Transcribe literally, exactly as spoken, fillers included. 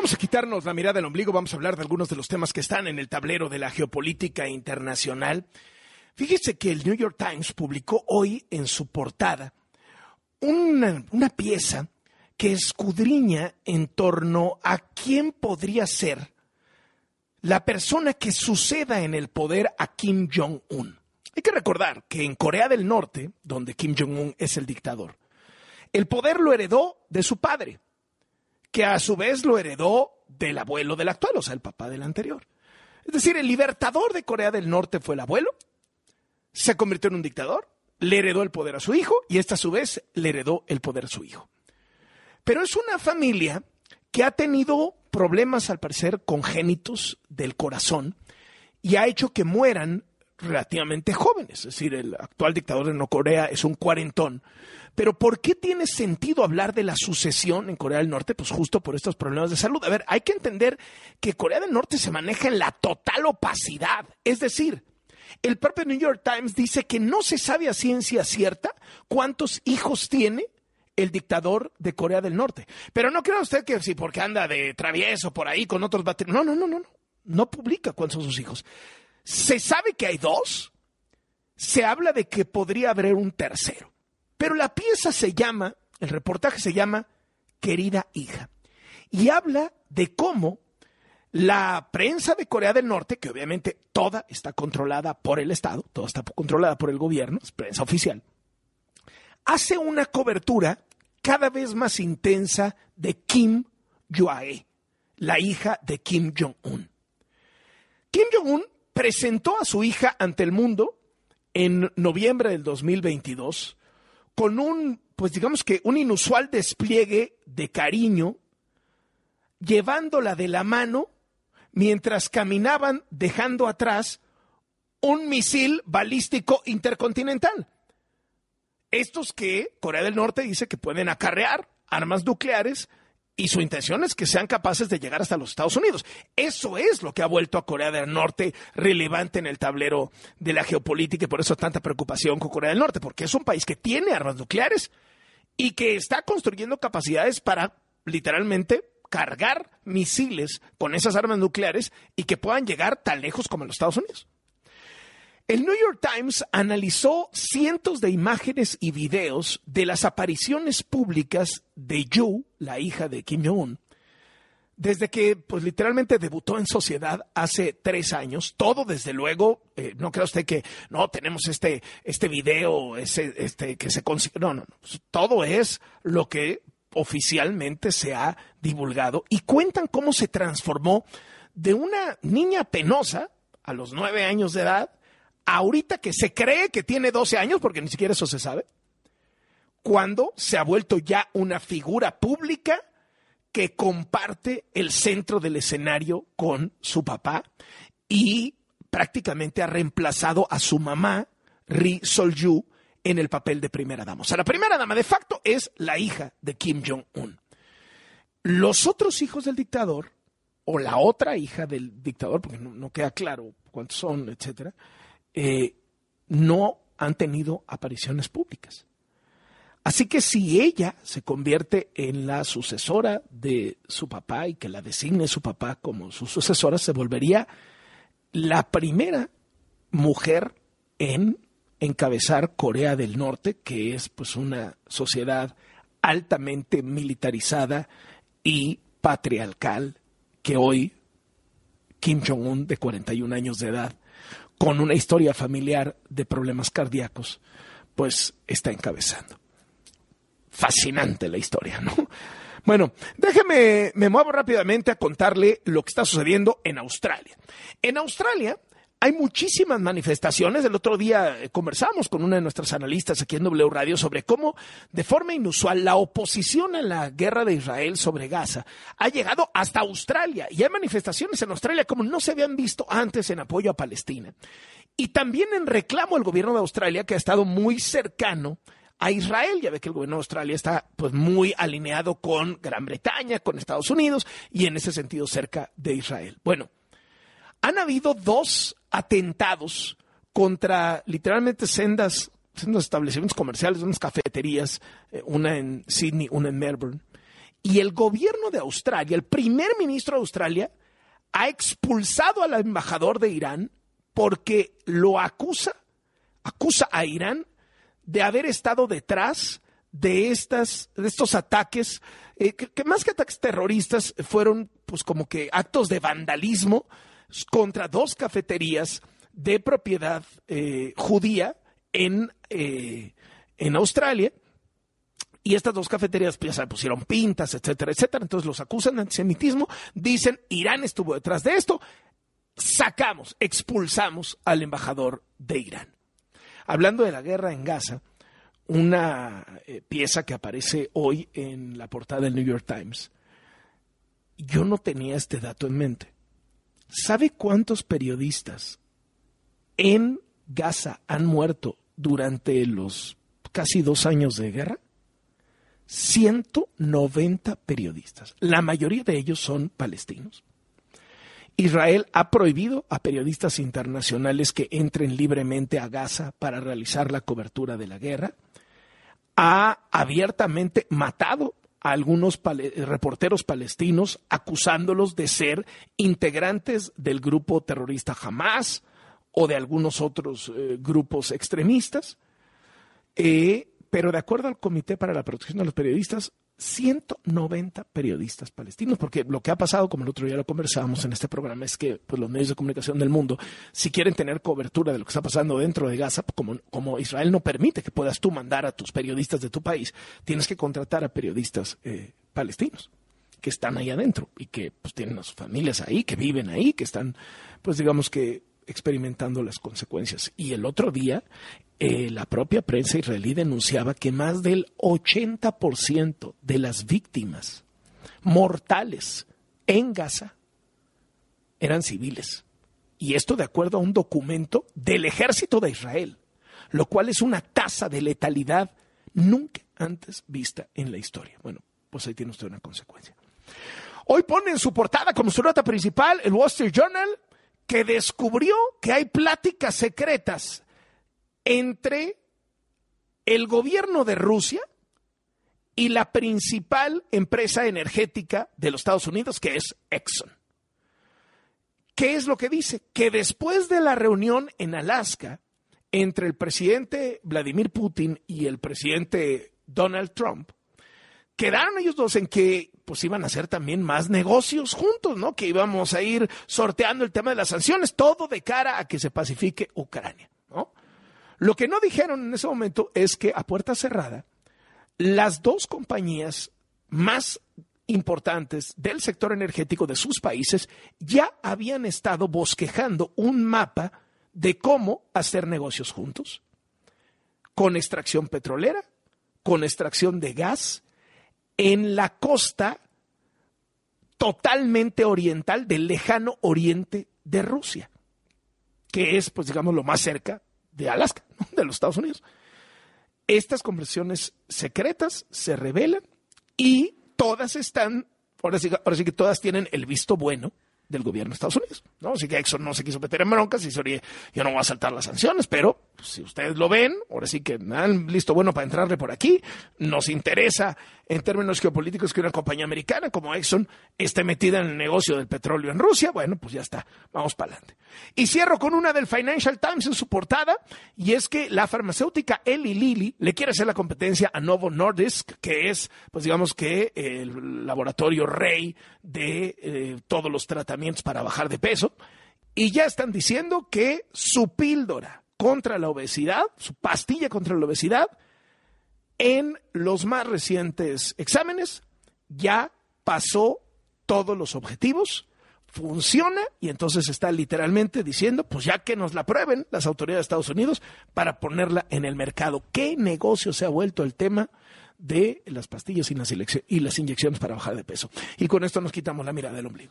Vamos a quitarnos la mirada del ombligo, vamos a hablar de algunos de los temas que están en el tablero de la geopolítica internacional. Fíjese que el New York Times publicó hoy en su portada una, una pieza que escudriña en torno a quién podría ser la persona que suceda en el poder a Kim Jong-un. Hay que recordar que en Corea del Norte, donde Kim Jong-un es el dictador, el poder lo heredó de su padre, que a su vez lo heredó del abuelo del actual, o sea, el papá del anterior. Es decir, el libertador de Corea del Norte fue el abuelo, se convirtió en un dictador, le heredó el poder a su hijo y esta a su vez le heredó el poder a su hijo. Pero es una familia que ha tenido problemas, al parecer, congénitos del corazón y ha hecho que mueran relativamente jóvenes. Es decir, el actual dictador de Corea es un cuarentón. Pero ¿por qué tiene sentido hablar de la sucesión en Corea del Norte? Pues justo por estos problemas de salud. A ver, hay que entender que Corea del Norte se maneja en la total opacidad. Es decir, el propio New York Times dice que no se sabe a ciencia cierta cuántos hijos tiene el dictador de Corea del Norte. Pero no crea usted que sí, porque anda de travieso por ahí con otros baterías. No, no, no, no, no. No publica cuántos son sus hijos. Se sabe que hay dos. Se habla de que podría haber un tercero. Pero la pieza se llama, el reportaje se llama Querida hija. Y habla de cómo la prensa de Corea del Norte, que obviamente toda está controlada por el Estado, toda está controlada por el gobierno, es prensa oficial, hace una cobertura cada vez más intensa de Kim Jong-il, la hija de Kim Jong-un. Kim Jong-un presentó a su hija ante el mundo en noviembre del dos mil veintidós con un, pues digamos que un inusual despliegue de cariño, llevándola de la mano mientras caminaban dejando atrás un misil balístico intercontinental. Estos que Corea del Norte dice que pueden acarrear armas nucleares y su intención es que sean capaces de llegar hasta los Estados Unidos. Eso es lo que ha vuelto a Corea del Norte relevante en el tablero de la geopolítica y por eso tanta preocupación con Corea del Norte, porque es un país que tiene armas nucleares y que está construyendo capacidades para literalmente cargar misiles con esas armas nucleares y que puedan llegar tan lejos como en los Estados Unidos. El New York Times analizó cientos de imágenes y videos de las apariciones públicas de Yoo, la hija de Kim Jong-un, desde que pues literalmente debutó en sociedad hace tres años. Todo, desde luego, eh, no crea usted que no tenemos este, este video ese, este, que se consigue. No, no, no. Todo es lo que oficialmente se ha divulgado y cuentan cómo se transformó de una niña penosa a los nueve años de edad, ahorita que se cree que tiene doce años, porque ni siquiera eso se sabe, cuando se ha vuelto ya una figura pública que comparte el centro del escenario con su papá y prácticamente ha reemplazado a su mamá, Ri Sol-ju, en el papel de primera dama. O sea, la primera dama de facto es la hija de Kim Jong-un. Los otros hijos del dictador, o la otra hija del dictador, porque no, no queda claro cuántos son, etcétera, eh, no han tenido apariciones públicas. Así que si ella se convierte en la sucesora de su papá y que la designe su papá como su sucesora, se volvería la primera mujer en encabezar Corea del Norte, que es pues una sociedad altamente militarizada y patriarcal que hoy Kim Jong-un, de cuarenta y un años de edad, con una historia familiar de problemas cardíacos, pues está encabezando. Fascinante la historia, ¿no? Bueno, déjeme, me muevo rápidamente a contarle lo que está sucediendo en Australia. En Australia hay muchísimas manifestaciones. El otro día conversamos con una de nuestras analistas aquí en W Radio sobre cómo, de forma inusual, la oposición a la guerra de Israel sobre Gaza ha llegado hasta Australia. Y hay manifestaciones en Australia como no se habían visto antes en apoyo a Palestina. Y también en reclamo al gobierno de Australia, que ha estado muy cercano a Israel. Ya ve que el gobierno de Australia está pues muy alineado con Gran Bretaña, con Estados Unidos y en ese sentido cerca de Israel. Bueno, han habido dos atentados contra literalmente sendas, sendos establecimientos comerciales, unas cafeterías, una en Sydney, una en Melbourne. Y el gobierno de Australia, el primer ministro de Australia, ha expulsado al embajador de Irán porque lo acusa, acusa a Irán de haber estado detrás de, estas, de estos ataques, eh, que, que más que ataques terroristas fueron pues como que actos de vandalismo contra dos cafeterías de propiedad eh, judía en, eh, en Australia. Y estas dos cafeterías pues, ya se pusieron pintas, etcétera, etcétera. Entonces los acusan de antisemitismo, dicen Irán estuvo detrás de esto, sacamos, expulsamos al embajador de Irán. Hablando de la guerra en Gaza, una eh, pieza que aparece hoy en la portada del New York Times, yo no tenía este dato en mente. ¿Sabe cuántos periodistas en Gaza han muerto durante los casi dos años de guerra? ciento noventa periodistas. La mayoría de ellos son palestinos. Israel ha prohibido a periodistas internacionales que entren libremente a Gaza para realizar la cobertura de la guerra. Ha abiertamente matado a algunos pale- reporteros palestinos acusándolos de ser integrantes del grupo terrorista Hamas o de algunos otros eh, grupos extremistas. Eh, pero de acuerdo al Comité para la Protección de los Periodistas, ciento noventa periodistas palestinos, porque lo que ha pasado, como el otro día lo conversábamos en este programa, es que pues, los medios de comunicación del mundo, si quieren tener cobertura de lo que está pasando dentro de Gaza, como, como Israel no permite que puedas tú mandar a tus periodistas de tu país, tienes que contratar a periodistas eh, palestinos que están ahí adentro y que pues, tienen a sus familias ahí, que viven ahí, que están, pues digamos que experimentando las consecuencias. Y el otro día, eh, la propia prensa israelí denunciaba que más del ochenta por ciento de las víctimas mortales en Gaza eran civiles. Y esto de acuerdo a un documento del ejército de Israel, lo cual es una tasa de letalidad nunca antes vista en la historia. Bueno, pues ahí tiene usted una consecuencia. Hoy pone en su portada como su nota principal el Wall Street Journal, que descubrió que hay pláticas secretas entre el gobierno de Rusia y la principal empresa energética de los Estados Unidos, que es Exxon. ¿Qué es lo que dice? Que después de la reunión en Alaska entre el presidente Vladimir Putin y el presidente Donald Trump, quedaron ellos dos en que pues iban a hacer también más negocios juntos, ¿no? Que íbamos a ir sorteando el tema de las sanciones, todo de cara a que se pacifique Ucrania, ¿no? Lo que no dijeron en ese momento es que a puerta cerrada, las dos compañías más importantes del sector energético de sus países ya habían estado bosquejando un mapa de cómo hacer negocios juntos, con extracción petrolera, con extracción de gas, en la costa totalmente oriental del lejano oriente de Rusia, que es, pues digamos, lo más cerca de Alaska, ¿no? De los Estados Unidos. Estas conversaciones secretas se revelan y todas están, ahora sí, ahora sí que todas tienen el visto bueno del gobierno de Estados Unidos, ¿no? Así que Exxon no se quiso meter en broncas y dice, oye, yo no voy a saltar las sanciones, pero pues, si ustedes lo ven, ahora sí que han listo bueno para entrarle por aquí. Nos interesa en términos geopolíticos que una compañía americana como Exxon esté metida en el negocio del petróleo en Rusia. Bueno, pues ya está, vamos para adelante. Y cierro con una del Financial Times en su portada, y es que la farmacéutica Eli Lilly le quiere hacer la competencia a Novo Nordisk, que es, pues digamos que el laboratorio rey de eh, todos los tratamientos para bajar de peso, y ya están diciendo que su píldora contra la obesidad, su pastilla contra la obesidad, en los más recientes exámenes ya pasó todos los objetivos, funciona, y entonces está literalmente diciendo, pues ya que nos la prueben las autoridades de Estados Unidos para ponerla en el mercado. ¿Qué negocio se ha vuelto el tema de las pastillas y las, y las inyecciones para bajar de peso? Y con esto nos quitamos la mirada del ombligo.